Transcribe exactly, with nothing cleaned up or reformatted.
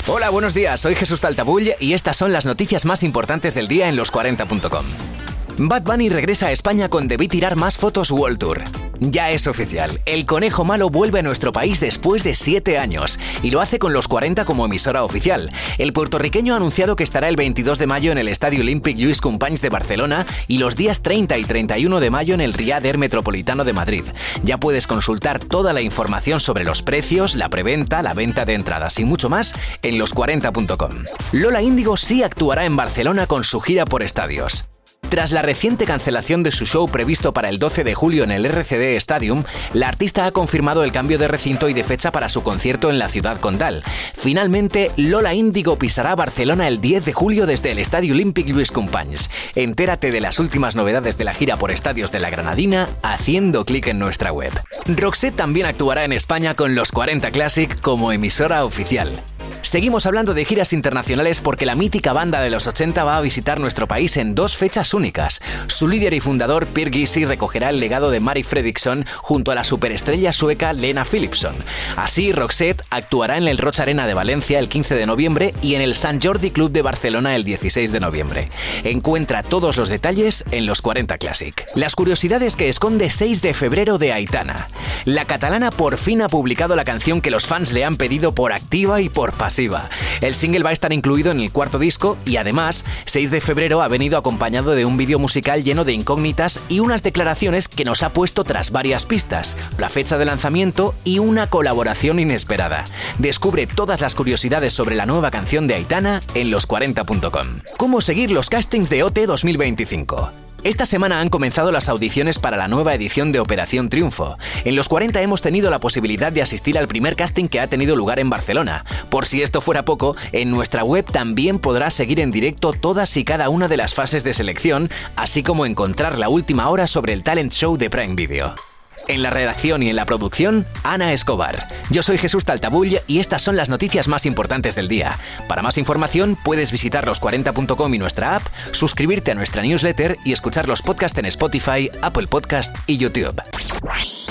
Hola, buenos días, soy Jesús Taltabull y estas son las noticias más importantes del día en los cuarenta punto com. Bad Bunny regresa a España con Debí tirar más fotos World Tour. Ya es oficial, el Conejo Malo vuelve a nuestro país después de siete años y lo hace con los cuarenta como emisora oficial. El puertorriqueño ha anunciado que estará el veintidós de mayo en el Estadio Olímpic Lluís Companys de Barcelona y los días treinta y treinta y uno de mayo en el Riad Air Metropolitano de Madrid. Ya puedes consultar toda la información sobre los precios, la preventa, la venta de entradas y mucho más en los cuarenta punto com. Lola Índigo sí actuará en Barcelona con su gira por estadios. Tras la reciente cancelación de su show previsto para el doce de julio en el R C D Stadium, la artista ha confirmado el cambio de recinto y de fecha para su concierto en la ciudad condal. Finalmente, Lola Índigo pisará Barcelona el diez de julio desde el Estadio Olímpic Lluís Companys. Entérate de las últimas novedades de la gira por estadios de la Granadina haciendo clic en nuestra web. Roxette también actuará en España con los cuarenta Classic como emisora oficial. Seguimos hablando de giras internacionales porque la mítica banda de los ochenta va a visitar nuestro país en dos fechas únicas. Su líder y fundador, Per Gizzy, recogerá el legado de Mari Fredriksson junto a la superestrella sueca Lena Philipsson. Así, Roxette actuará en el Roig Arena de Valencia el quince de noviembre y en el Sant Jordi Club de Barcelona el dieciséis de noviembre. Encuentra todos los detalles en los cuarenta Classic. Las curiosidades que esconde seis de febrero de Aitana. La catalana por fin ha publicado la canción que los fans le han pedido por activa y por pasiva. El single va a estar incluido en el cuarto disco y además, seis de febrero ha venido acompañado de un vídeo musical lleno de incógnitas y unas declaraciones que nos ha puesto tras varias pistas, la fecha de lanzamiento y una colaboración inesperada. Descubre todas las curiosidades sobre la nueva canción de Aitana en los cuarenta punto com. ¿Cómo seguir los castings de O T dos mil veinticinco? Esta semana han comenzado las audiciones para la nueva edición de Operación Triunfo. En los cuarenta hemos tenido la posibilidad de asistir al primer casting que ha tenido lugar en Barcelona. Por si esto fuera poco, en nuestra web también podrás seguir en directo todas y cada una de las fases de selección, así como encontrar la última hora sobre el talent show de Prime Video. En la redacción y en la producción, Ana Escobar. Yo soy Jesús Taltabull y estas son las noticias más importantes del día. Para más información puedes visitar los cuarenta punto com y nuestra app, suscribirte a nuestra newsletter y escuchar los podcasts en Spotify, Apple Podcast y YouTube.